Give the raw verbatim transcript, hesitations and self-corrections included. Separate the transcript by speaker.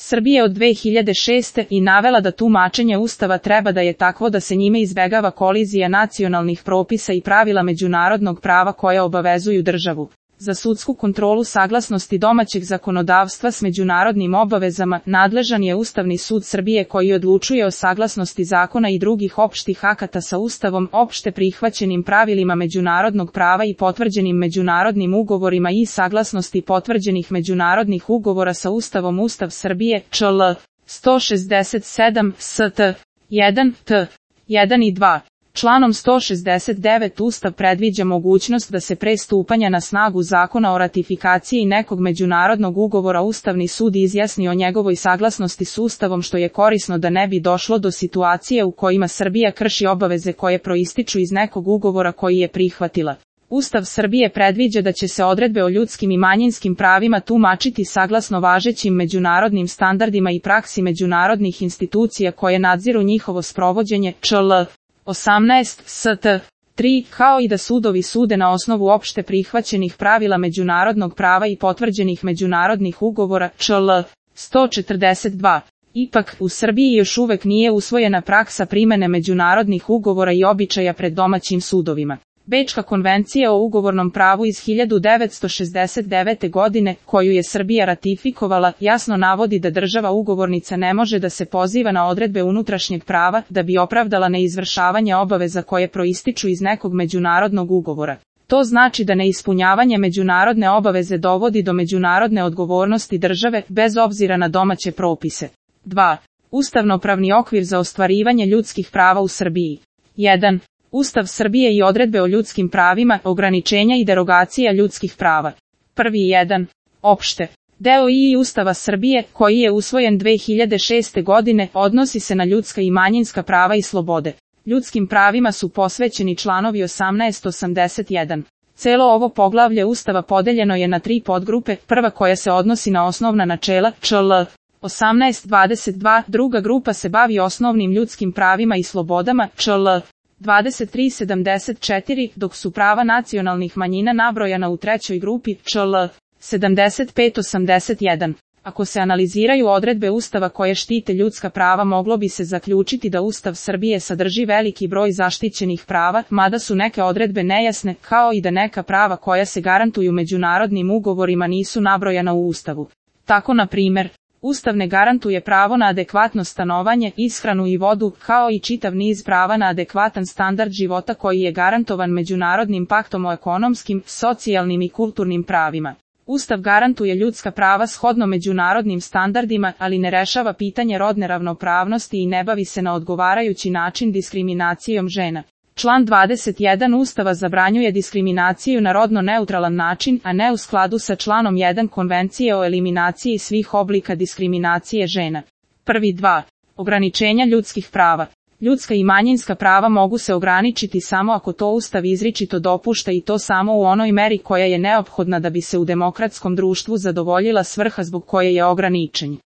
Speaker 1: Srbije od dve hiljade šeste. i navela da tumačenje Ustava treba da je takvo da se njime izbegava kolizija nacionalnih propisa i pravila međunarodnog prava koja obavezuju državu. Za sudsku kontrolu saglasnosti domaćeg zakonodavstva s međunarodnim obavezama nadležan je Ustavni sud Srbije koji odlučuje o saglasnosti zakona i drugih opštih akata sa Ustavom, opšte prihvaćenim pravilima međunarodnog prava i potvrđenim međunarodnim ugovorima i saglasnosti potvrđenih međunarodnih ugovora sa Ustavom. Ustav Srbije, čl. sto šezdeset sedam, st. jedan, t. jedan i dva. Članom sto šezdeset devet Ustav predviđa mogućnost da se pre stupanja na snagu zakona o ratifikaciji nekog međunarodnog ugovora Ustavni sud izjasni o njegovoj saglasnosti s Ustavom, što je korisno da ne bi došlo do situacije u kojima Srbija krši obaveze koje proističu iz nekog ugovora koji je prihvatila. Ustav Srbije predviđa da će se odredbe o ljudskim i manjinskim pravima tumačiti saglasno važećim međunarodnim standardima i praksi međunarodnih institucija koje nadziru njihovo sprovođenje, čl. osamnaest, st. tri, kao i da sudovi sude na osnovu opšte prihvaćenih pravila međunarodnog prava i potvrđenih međunarodnih ugovora, čl. sto četrdeset dva. Ipak, u Srbiji još uvek nije usvojena praksa primene međunarodnih ugovora i običaja pred domaćim sudovima. Bečka konvencija o ugovornom pravu iz hiljadu devetsto šezdeset devete. godine, koju je Srbija ratifikovala, jasno navodi da država ugovornica ne može da se poziva na odredbe unutrašnjeg prava da bi opravdala neizvršavanje obaveza koje proističu iz nekog međunarodnog ugovora. To znači da neispunjavanje međunarodne obaveze dovodi do međunarodne odgovornosti države, bez obzira na domaće propise. dva. Ustavnopravni okvir za ostvarivanje ljudskih prava u Srbiji. jedan. Ustav Srbije i odredbe o ljudskim pravima, ograničenja i derogacija ljudskih prava. Prvi jedan. Opšte. Deo I Ustava Srbije, koji je usvojen dve hiljade šeste. godine, odnosi se na ljudska i manjinska prava i slobode. Ljudskim pravima su posvećeni članovi osamnaest osamdeset jedan. Celo ovo poglavlje Ustava podeljeno je na tri podgrupe, prva koja se odnosi na osnovna načela, čl. osamnaest dvadeset dva, druga grupa se bavi osnovnim ljudskim pravima i slobodama, čl. dvadeset tri sedamdeset četiri, dok su prava nacionalnih manjina nabrojana u trećoj grupi, čl. sedamdeset pet osamdeset jedan. Ako se analiziraju odredbe Ustava koje štite ljudska prava, moglo bi se zaključiti da Ustav Srbije sadrži veliki broj zaštićenih prava, mada su neke odredbe nejasne, kao i da neka prava koja se garantuju međunarodnim ugovorima nisu nabrojana u Ustavu. Tako, na primer, Ustav ne garantuje pravo na adekvatno stanovanje, ishranu i vodu, kao i čitav niz prava na adekvatan standard života koji je garantovan Međunarodnim paktom o ekonomskim, socijalnim i kulturnim pravima. Ustav garantuje ljudska prava shodno međunarodnim standardima, ali ne rešava pitanje rodne ravnopravnosti i ne bavi se na odgovarajući način diskriminacijom žena. Član dvadeset jedan Ustava zabranjuje diskriminaciju na rodno neutralan način, a ne u skladu sa članom jedan Konvencije o eliminaciji svih oblika diskriminacije žena. Prvi dva. Ograničenja ljudskih prava. Ljudska i manjinska prava mogu se ograničiti samo ako to Ustav izričito dopušta i to samo u onoj meri koja je neophodna da bi se u demokratskom društvu zadovoljila svrha zbog koje je ograničen.